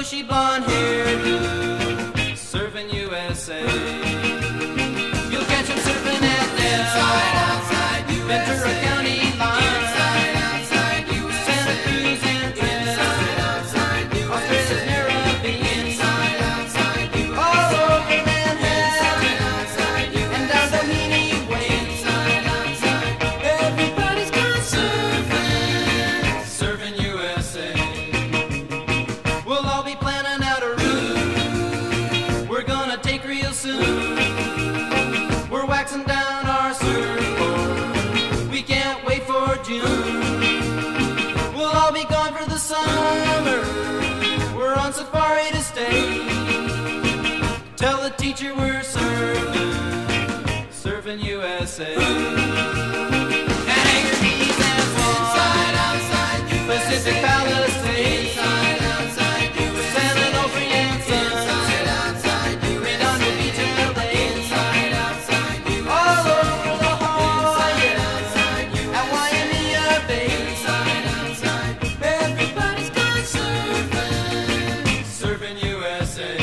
bushy blonde hairdo, surfing USA. You'll catch him surfing at Nell, Ventura County line, Santa Cruz and Australia's Caribbean, all over Manhattan, and down Doheny Way. Everybody's gone surfing, surfing USA. We'll all be planning out a route we're gonna take real soon. We're waxing down our surfboard, we can't wait for June. We'll all be gone for the summer, we're on safari to stay. Tell the teacher we're surfing, surfing USA. And Anchor Keys and Swan, Pacific Palisades, San Onofre and Sun, Redondo Beach and LA, all over La Jolla and Waimea Bay. Everybody's gone surfing, surfing USA.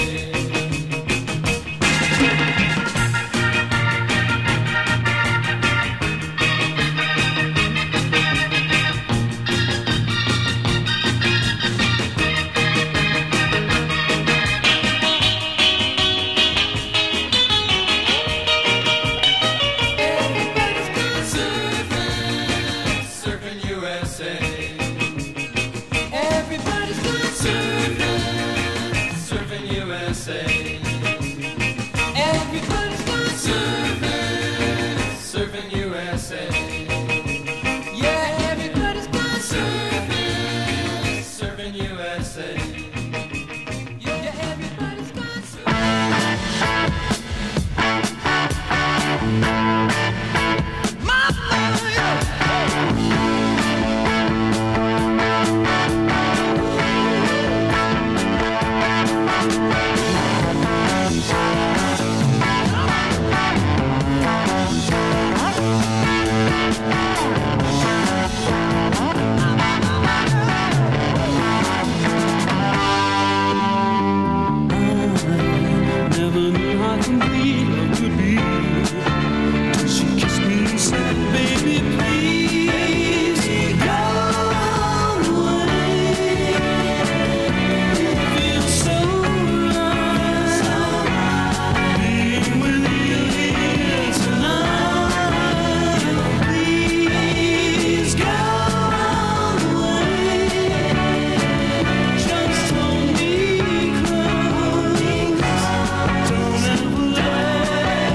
Everybody's gone surfing, surfing USA. Everybody's gone surfing, surfing USA. Everybody's gone surfing, surfing USA. Yeah, everybody's gone surfing, surfing USA. Yeah, everybody's gone surfing. Never knew how complete love could be. She kissed me and said, "Baby, please go away." Feels so right being with you here tonight. Please go away. Just hold me close. Don't ever let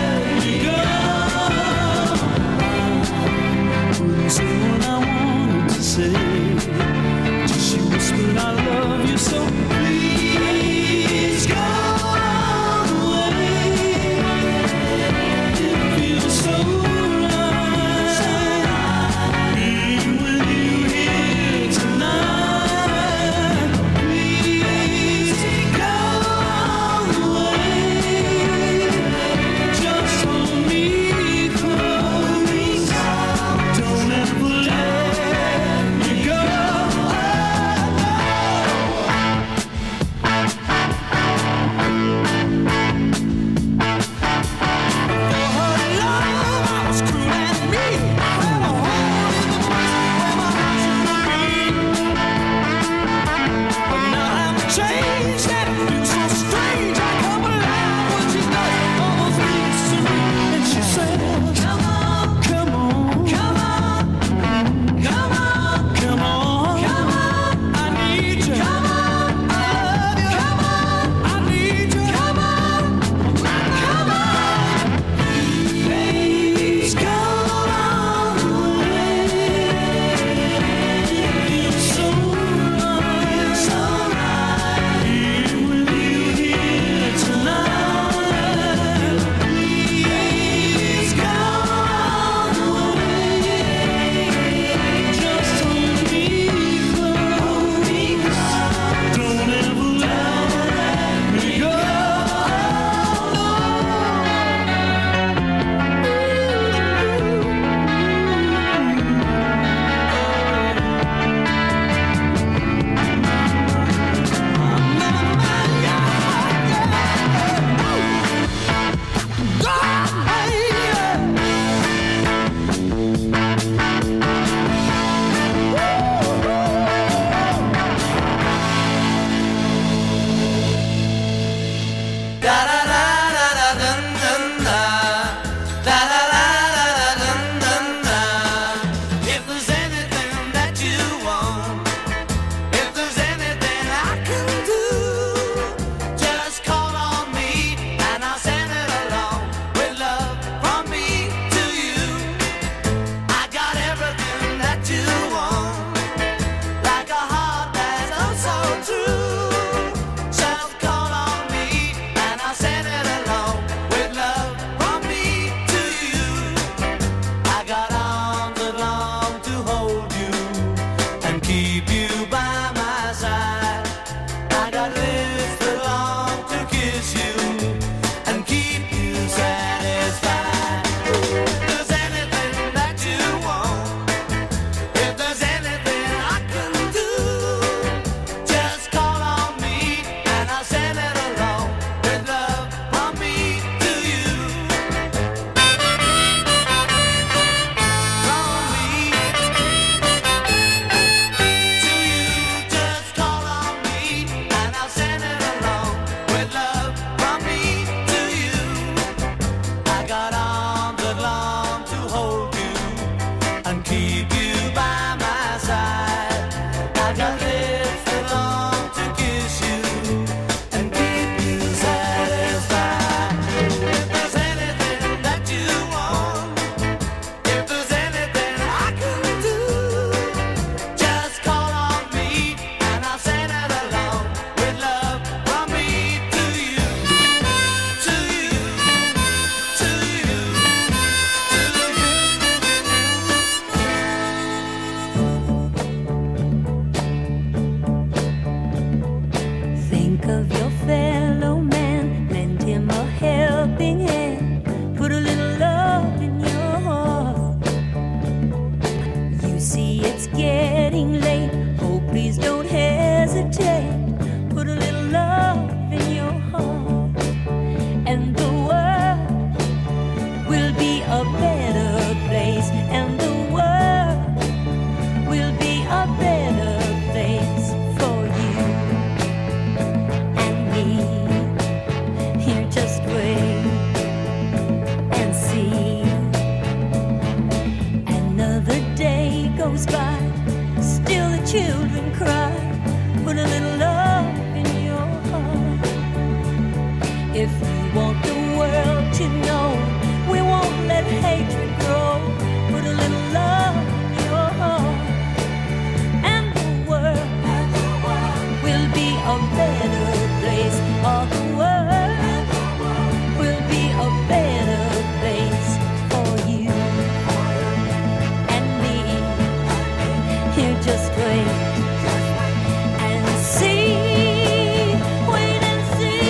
If you want the world to know, we won't let hatred grow. Put a little love in your heart, and the world will be a better place. All the world will be a better place for you and me. You just wait and see. Wait and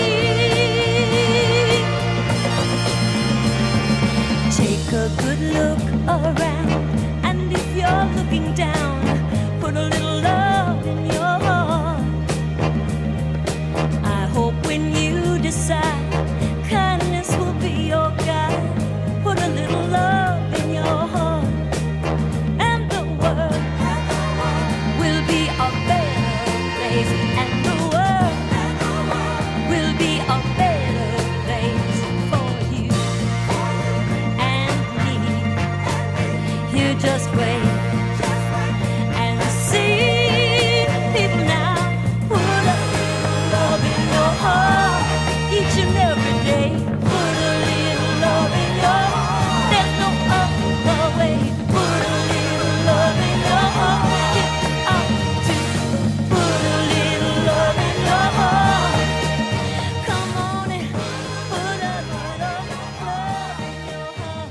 see. Take a good look around, and if you're looking down, put a little love in your heart. I hope when you decide, kindness will be your guide. Put a little love in your heart, and the world will be a better place. And the world will be a better place for you and me. You just wait and see. People now, put a little love in your heart each and every day. Put a little love in your heart. There's no other way. Put a little love in your heart. Get out to put a little love in your heart. Come on and put a little love in your heart.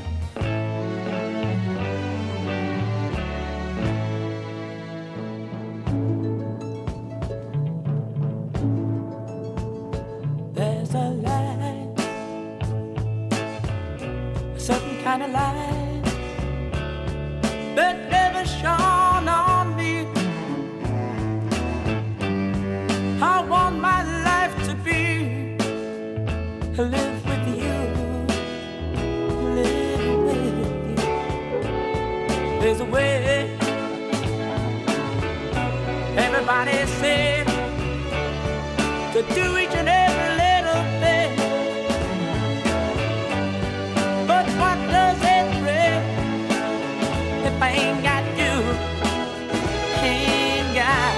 There's a light, a certain kind of light that never shone on me. I want my life to be live with you, live with you. There's a way. Everybody said to do each and every little thing, but what does it bring if I ain't got you? Ain't got,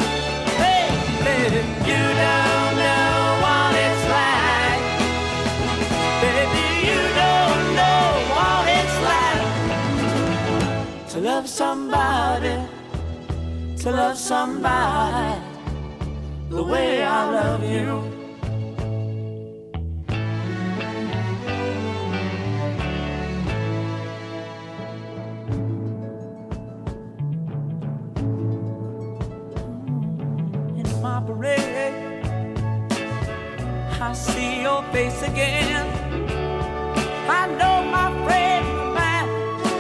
baby, you don't know what it's like. Baby, you don't know what it's like to love somebody, to love somebody the way I love you. In my parade, I see your face again. I know my friend of mine.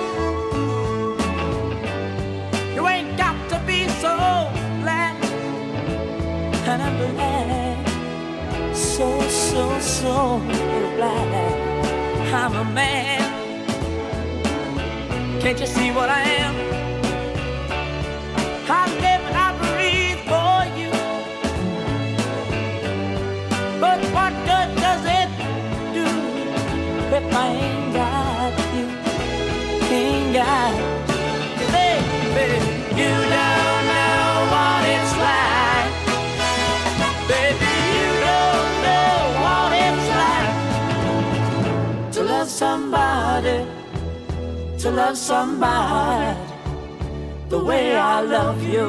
You ain't got to be so glad. And I'm glad, so glad I'm a man. Can't you see what I am? I live and I breathe for you. But what good does it do if I ain't got you? Ain't got you. Baby, you don't know what it's like. Baby, you don't know what it's like to love somebody, to love somebody the way I love you.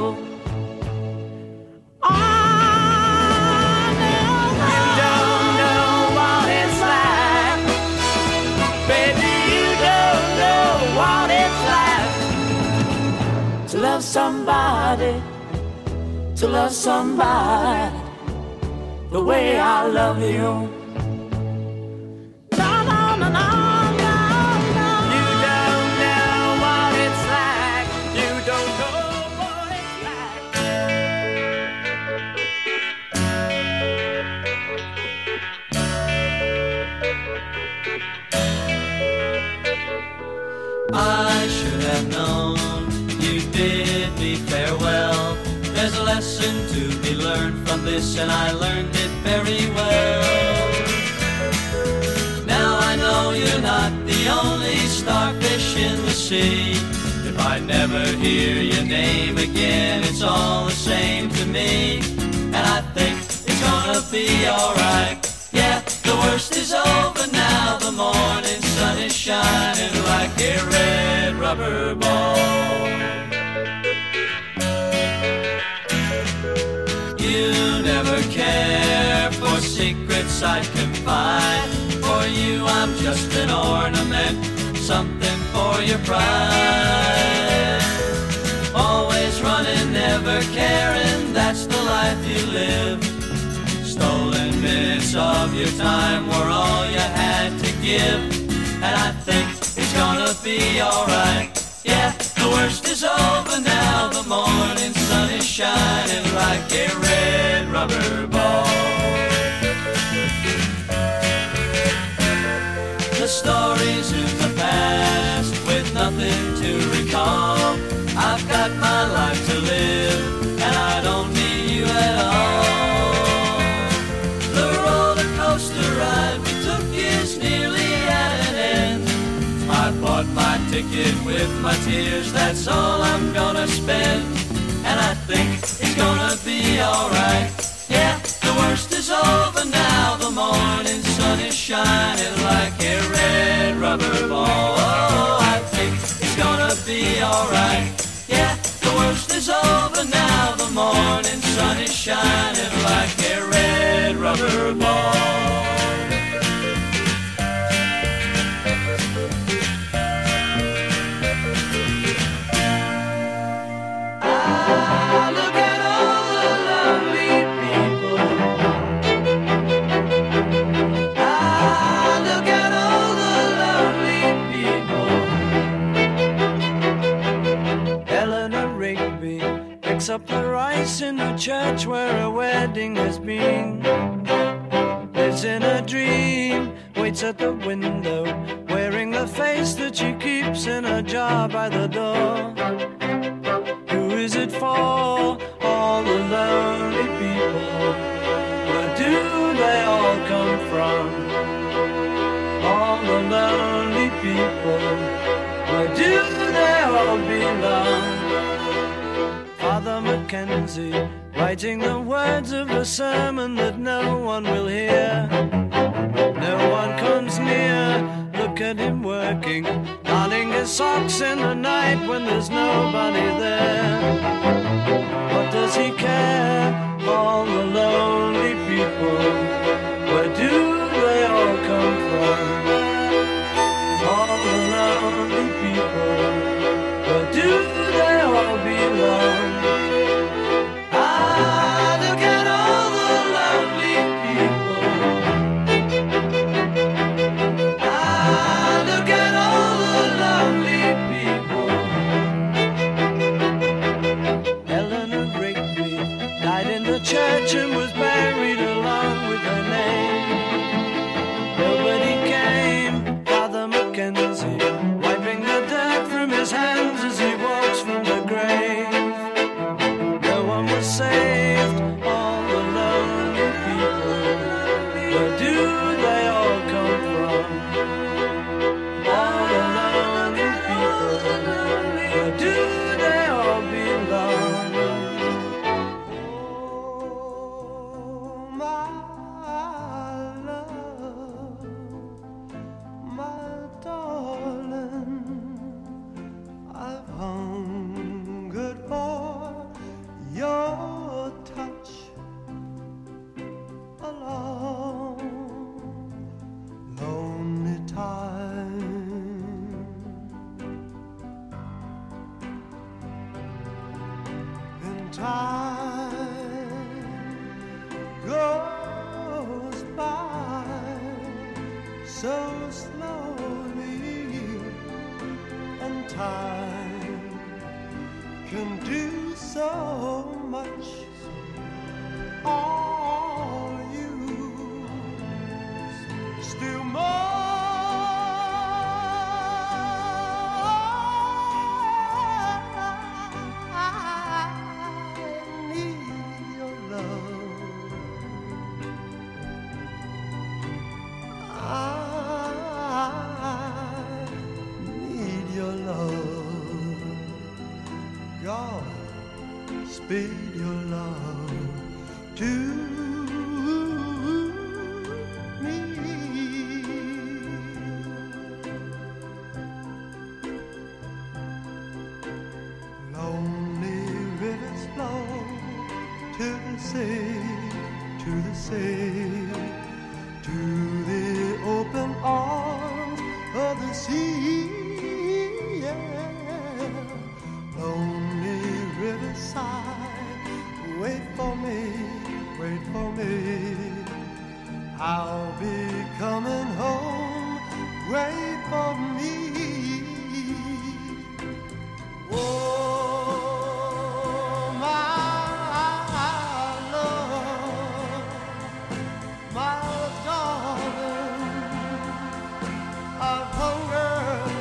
Oh, no, you don't know what it's like. Baby, you don't know what it's like to love somebody, to love somebody the way I love you. No, no, no, no, no, no. You don't know what it's like. You don't know what it's like. I should have known you bid me farewell. There's a lesson to be learned from this, and I learned it very well. Now I know you're not the only starfish in the sea. If I never hear your name again, it's all the same to me. And I think it's gonna be alright. Yeah, the world worst is over now. The morning sun is shining like a red rubber ball. You never care for secrets I'd confide. For you I'm just an ornament, something for your pride. Always running, never caring, that's the life you live. Stolen minutes of your time were all you had to give. And I think it's gonna be alright. Yeah, the worst is over now. The morning sun is shining like a red rubber ball. The stories in the past with nothing to recall. I've got my life to live and I don't need you at all. The roller coaster ride we took is nearly at an end. I bought my ticket with my tears, that's all I'm gonna spend. And I think it's gonna be alright. Yeah, the worst is over now. The morning sun is shining like a red rubber ball. Oh, I think it's gonna be alright. Yeah, the worst is over now. The morning sun is shining like a red rubber ball. Up the rice in the church where a wedding has been. Lives in a dream, waits at the window, wearing the face that she keeps in a jar by the door. Who is it for? All the lonely people. Where do they all come from? All the lonely people. Where do they all belong? Father Mackenzie, writing the words of a sermon that no one will hear. No one comes near, look at him working, darning his socks in the night when there's nobody there. What does he care? All the lonely people, where do they all come from? All the lonely people, where do they all belong? Church and was buried along with her name. Nobody came, Father Mackenzie, wiping the dirt from his hands as he walks from the grave. No one was saved, all the lonely people. Where do they all come from? All the lonely people. Where do they all belong? Speed your love to me. I'll be coming home. Wait for me. Oh, my love, my darling, I've hungered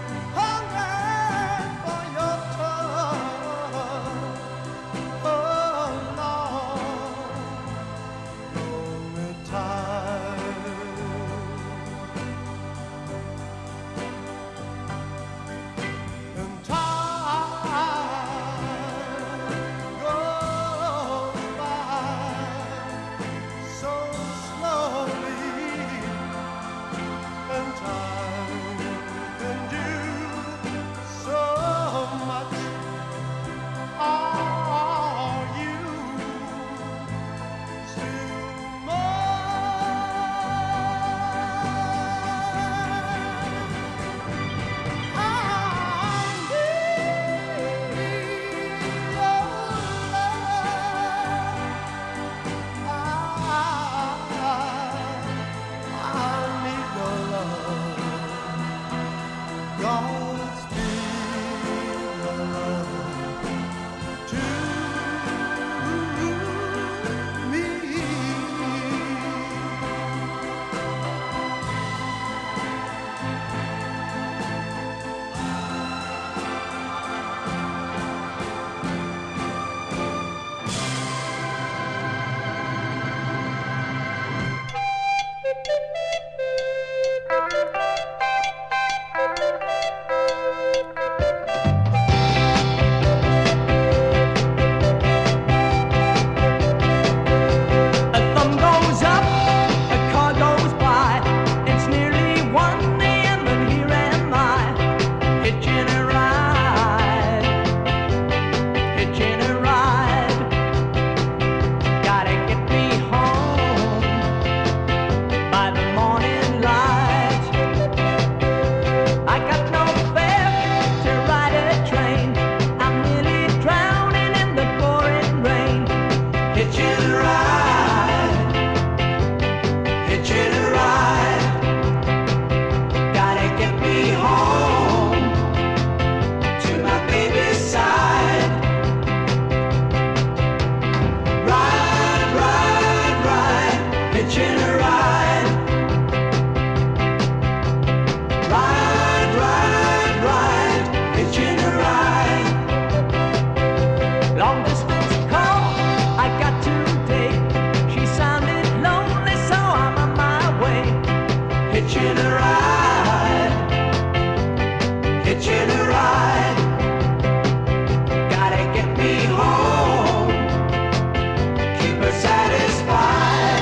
for your touch. Oh, Lord, lonely time. And time goes by so slowly, and time can do so much. Are you still mine? I need your love. Godspeed your love to me. A thumb goes up, a car goes by. It's nearly 1 a.m. and here am I, hitching a ride, hitching a ride. Gotta get me home by the morning light. I got no fare to ride a train. I'm nearly drowning in the pouring rain. Hitching a ride, hitching a ride. Gotta get me home to my baby's side. Ride, ride, ride, hitching a ride. Ride, ride, ride, hitching a ride. Long distance call I got today. She sounded lonely, so I'm on my way. Hitching a ride, hitching a ride. Gotta get me home, keep her satisfied.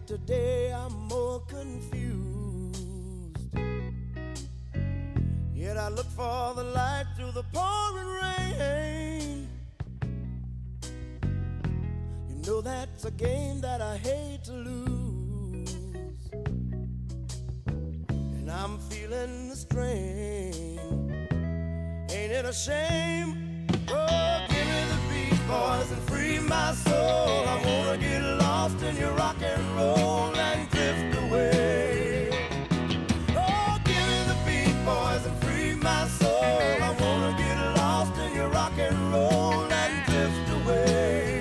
yesterday, I'm more confused. Yet I look for the light through the pouring rain. You know that's a game that I hate to lose, and I'm feeling the strain. Ain't it a shame? Oh, give me the beat, boys, and free my soul. I wanna get lost in your rock and roll and drift away. Oh, give me the beat, boys, and free my soul. I wanna get lost in your rock and roll and drift away.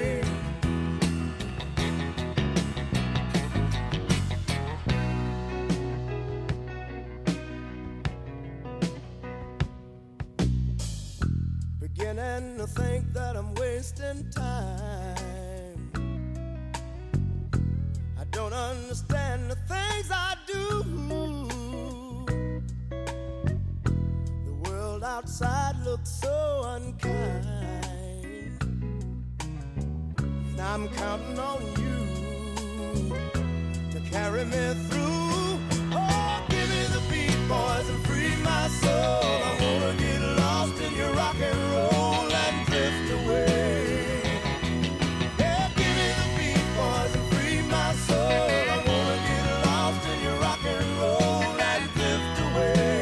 Beginning to think that I'm wasting time. I don't understand the things I do. The world outside looks so unkind, and I'm counting on you to carry me through. Oh, give me the beat, boys, and free my soul. I wanna get lost in your rock and roll and drift away. Yeah, give me the beat, boys, and free my soul. I wanna get lost in your rock and roll and drift away.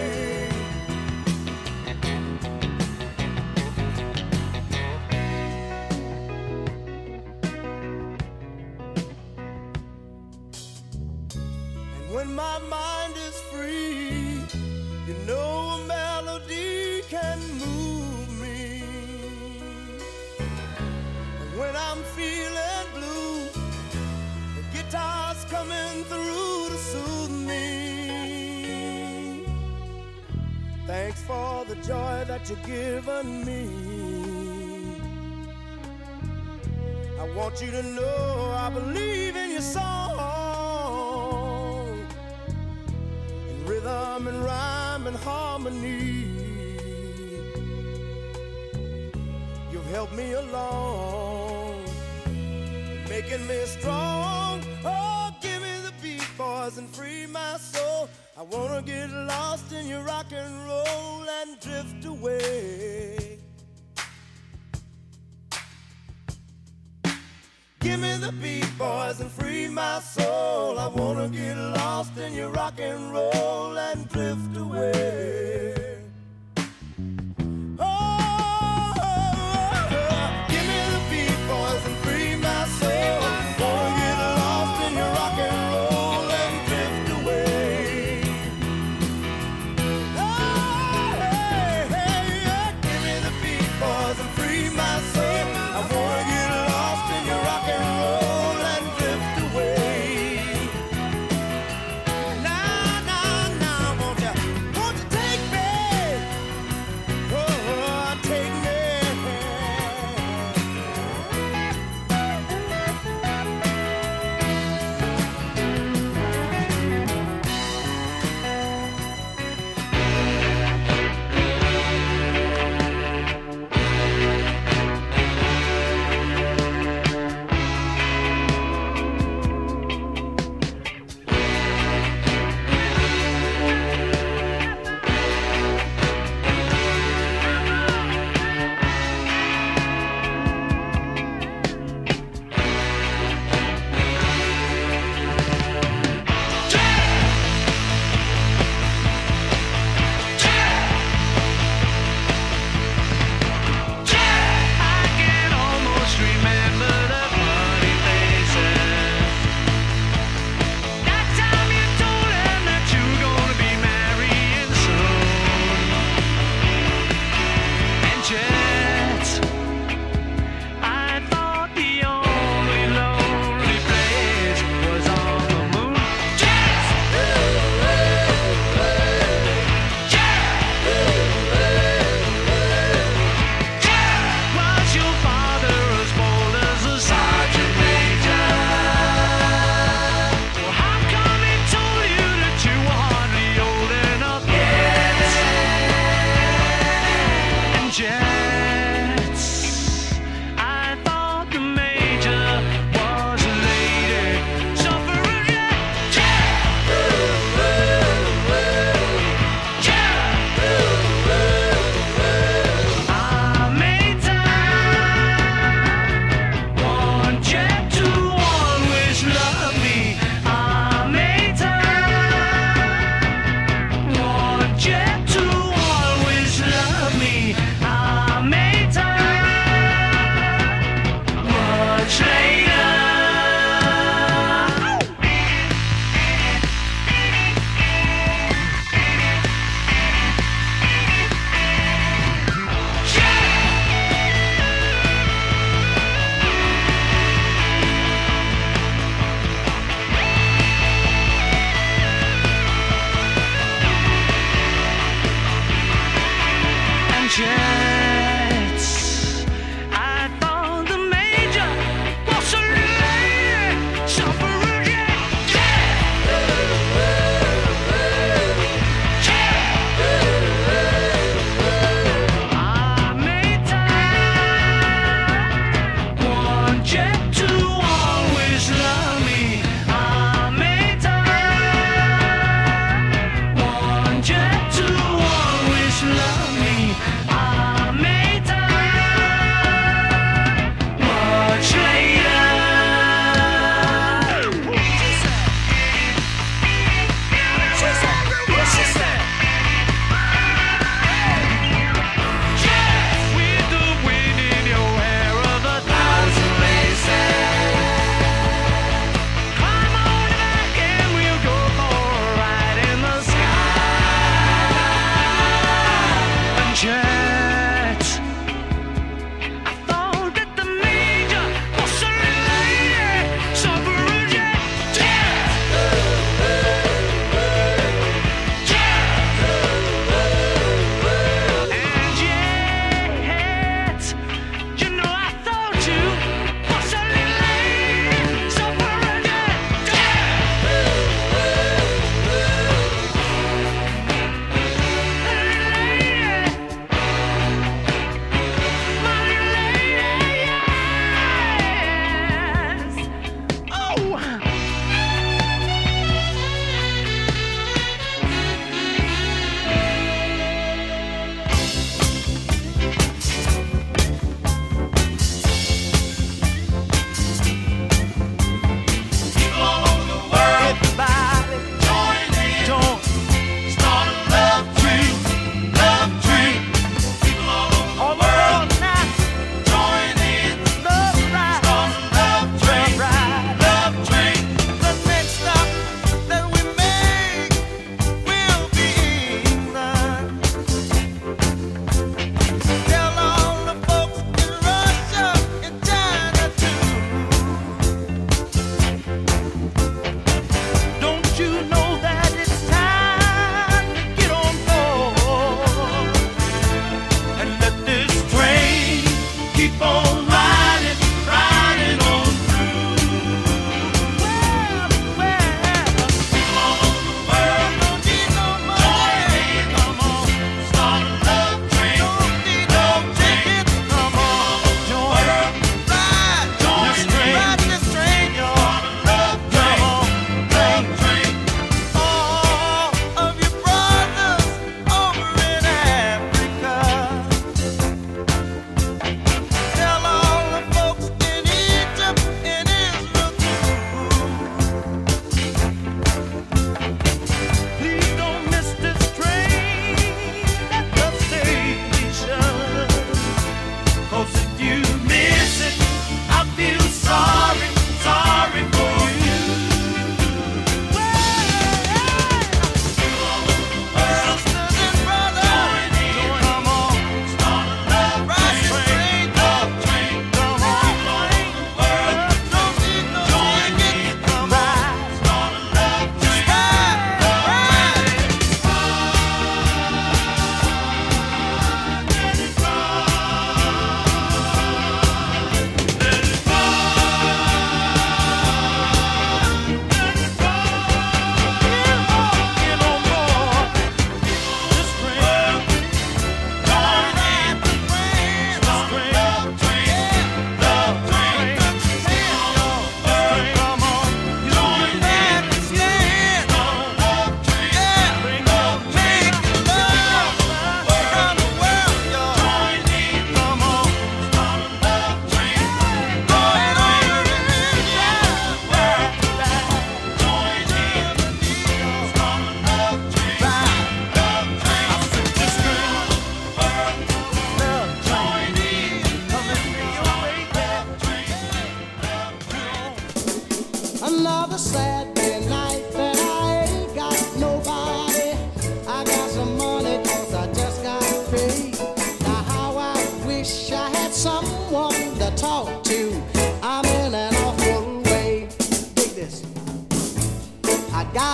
And when my mind is free, you know a melody can move me. And when I'm feeling blue, the guitar's coming through to soothe me. Thanks for the joy that you've given me. I want you to know I believe in your song, in rhythm and rhyme and harmony. You've helped me along, making me strong. Oh, give me the beat, boys, and free my soul. I wanna get lost in your rock and roll and drift away. Give me the beat, boys, and free my soul. I wanna get lost in your rock and roll and drift away. Give me the beat, boys, and free my soul. Wanna get lost in your rock and roll and drift away. Oh, hey, hey, yeah. Give me the beat, boys, and free my soul. I wanna get lost in your rock and roll and drift away. Now, now, now, won't you take me?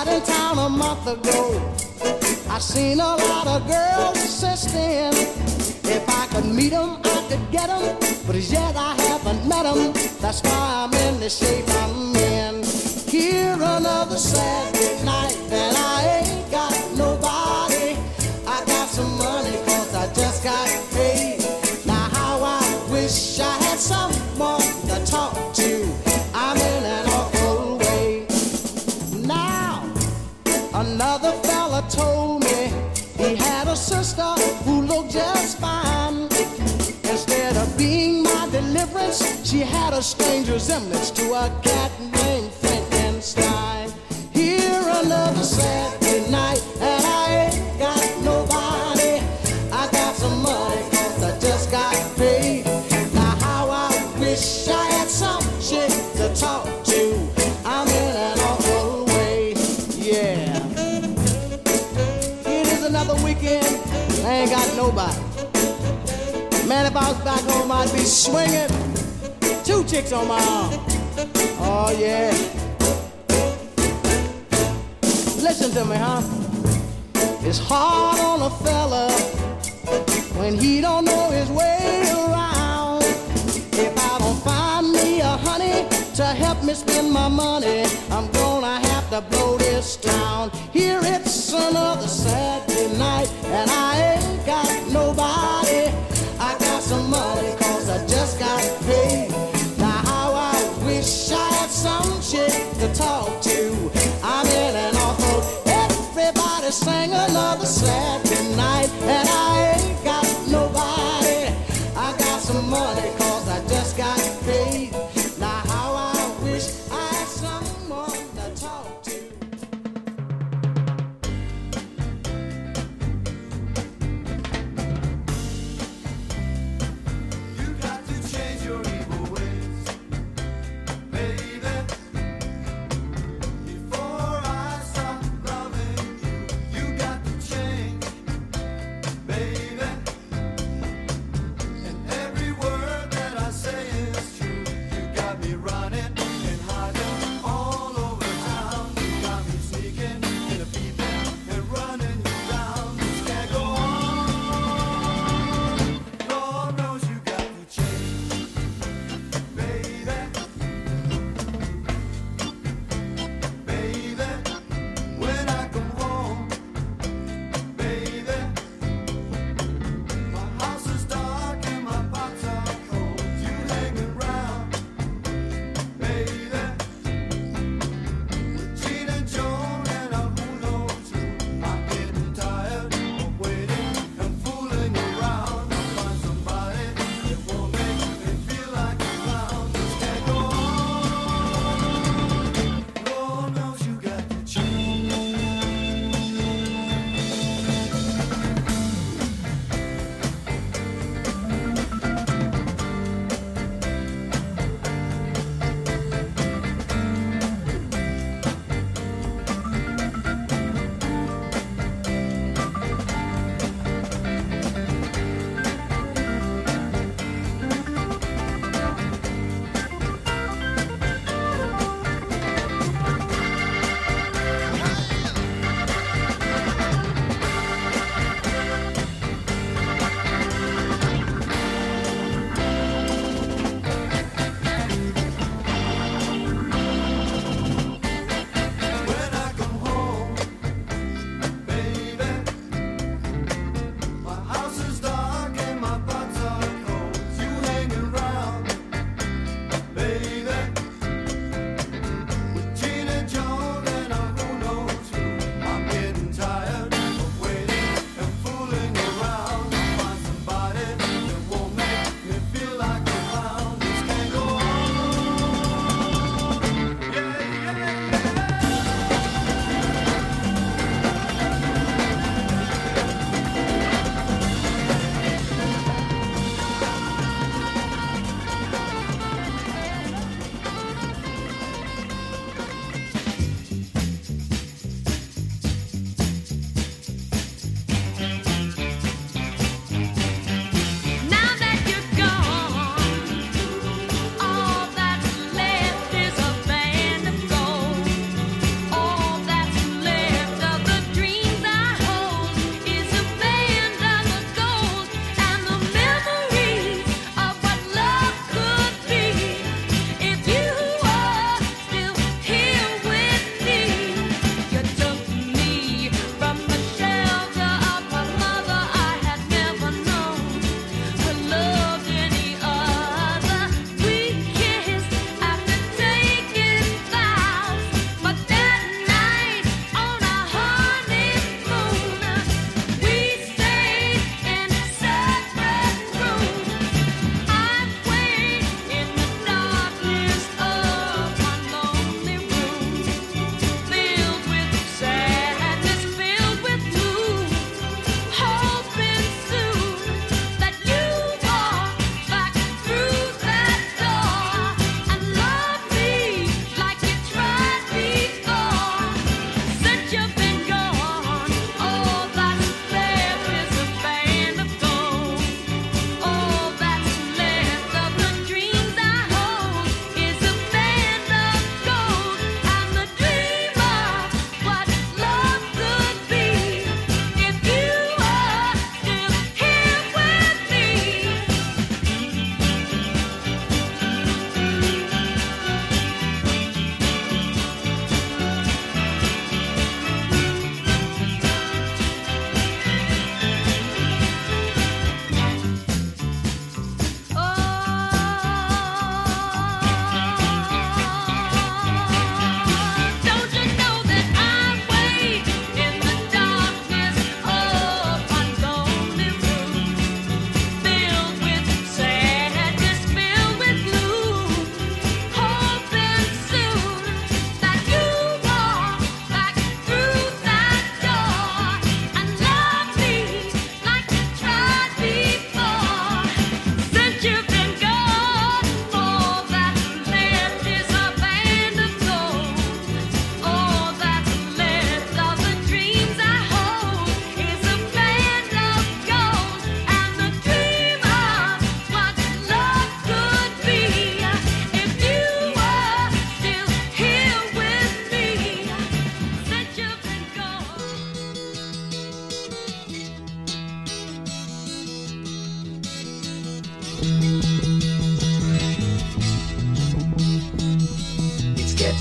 out in town a month ago. I seen a lot of girls since then. If I could meet them, I could get them, but as yet I haven't met them. That's why I'm in the shape I'm in. Here another Saturday night, and I ain't got nobody. I got some money 'cause I just got paid. Now how I wish I had someone to talk to. I'm in an awful way. Now another fella told me he had a sister who looked just fine. Instead of being my deliverance, she had a strange resemblance to a cat named Frankenstein. Here another Saturday night, and I ain't got nobody. I got some money 'cause I just got paid. Now how I wish I had some shit to talk to. I'm in an awful way, yeah. It is another weekend, I ain't got nobody. Man, if I was back home, I'd be swinging 2 chicks on my arm. Oh, yeah. Listen to me, huh? It's hard on a fella when he don't know his way around. If I don't find me a honey to help me spend my money, I'm gonna have to blow this town. Here it's another Saturday night, and I ain't got nobody. I got some money 'cause I just got paid. Now how I wish I had some shit to talk to. I'm in an awful. Everybody sing another Saturday night, and I ain't got nobody. I got some money 'cause I just got paid. Now how I wish I had someone to talk to. You got to change your evil ways, baby.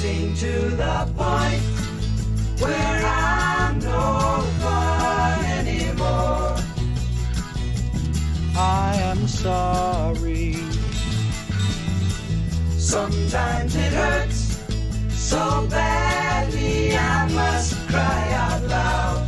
getting to the point where I'm no fun anymore. I am sorry. Sometimes it hurts so badly I must cry out loud.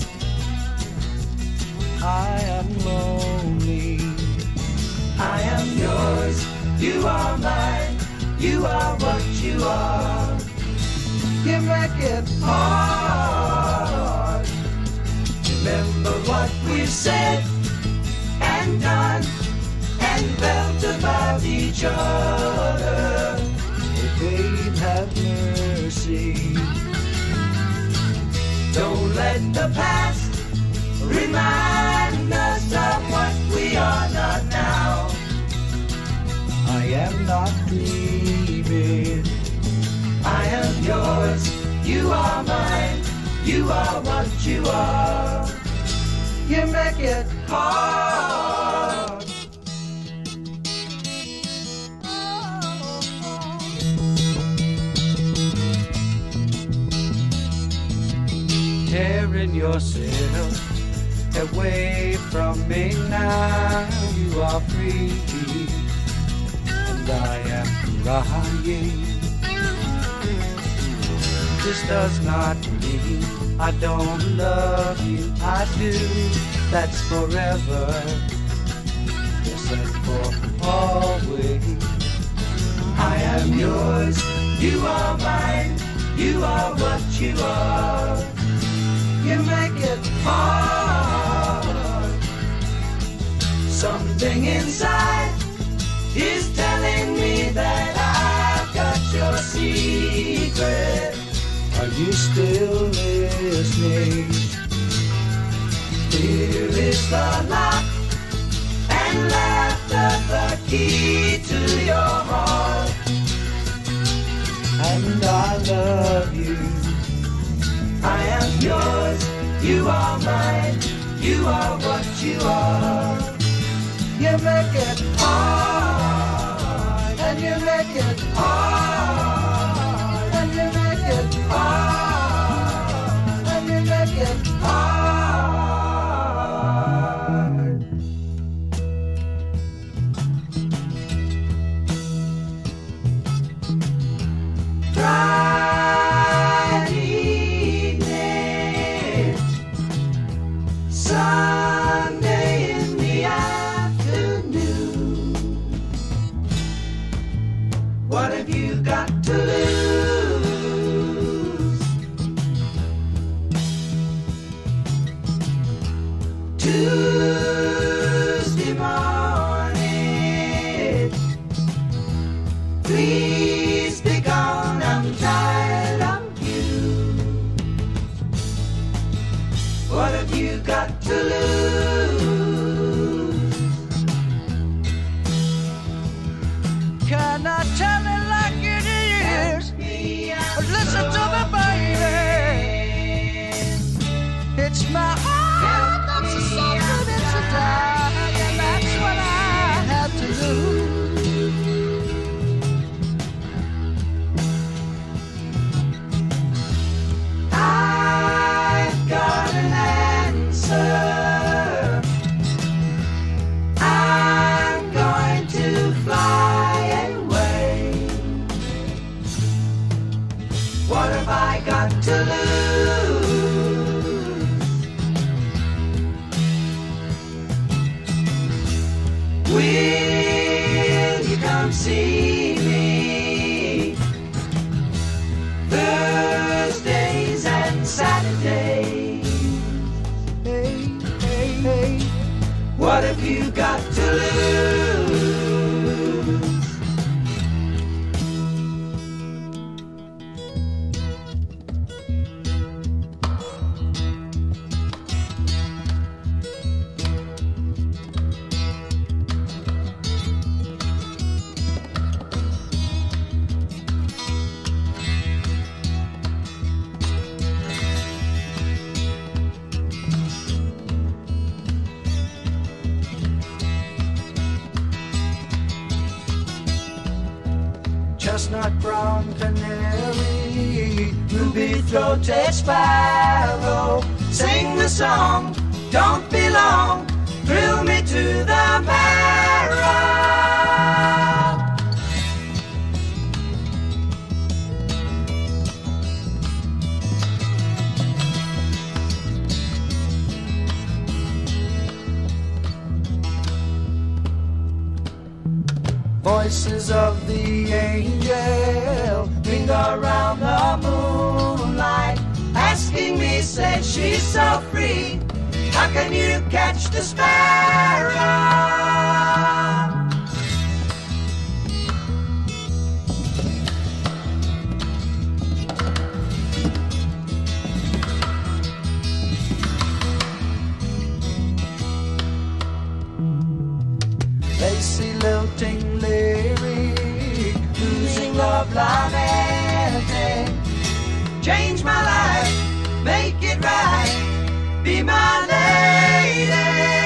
I am lonely. I am yours. You are mine. You are what you are. You make it hard. Remember what we've said and done and felt about each other. Oh, babe, have mercy. Don't let the past remind us of what we are not now. I am not dreaming. I am yours. You are mine. You are what you are. You make it hard. Tearing yourself away from me now. You are free, and I am crying. This does not mean I don't love you. I do. That's forever. Yes, and for always. I am yours. You are mine. You are what you are. You make it hard. Something inside is telling me that I've got your secret. Are you still listening? Here is the lock and laughter, the key to your heart. And I love you. I am yours, you are mine, you are what you are. You make it hard, and you make it hard, and you make it hard, and you make it hard. Sunday in the afternoon. What have you got to lose? Tuesday morning. Please be gone, I'm tired of you. What have you got to lose? Can I tell it like it is? Listen to me, baby. It's my heart that's a something, it's a die, and that's what I have to lose. I've got an answer. I'm going to fly away. What have I got to lose? Will you come see me Thursdays and Saturdays? Hey, hey, hey. What have you got to lose? chestnut brown canary, ruby-throated sparrow. Sing the song, don't be long, thrill me to the marrow. Voices of the angel ring around the moonlight, asking me, say she's so free, how can you catch the sparrow? Lacy lilting lyric, losing love lamenting. Change my life, make it right, be my lady.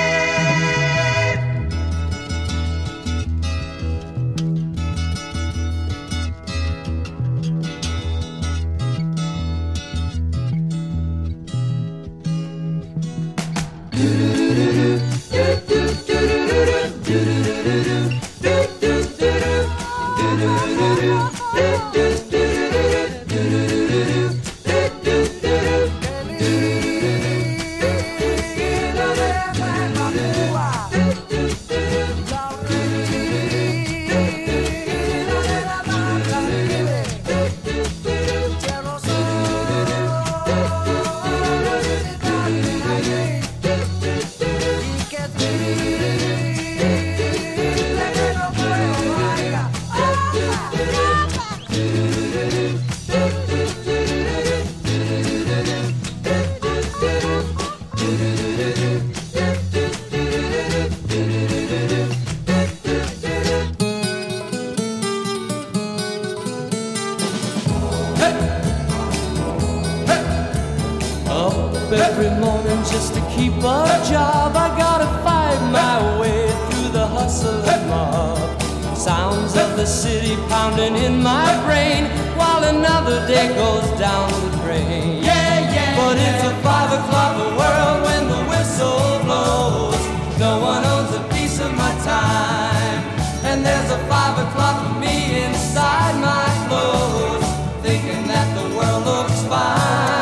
Every morning just to keep a job, I gotta fight my way through the hustle and mob. Sounds of the city pounding in my brain while another day goes down the drain. But it's a 5 o'clock world when the whistle blows. No one owns a piece of my time, and there's a 5 o'clock for me inside my clothes, thinking that the world looks fine.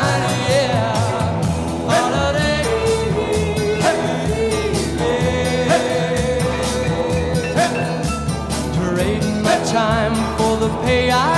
Time for the pay I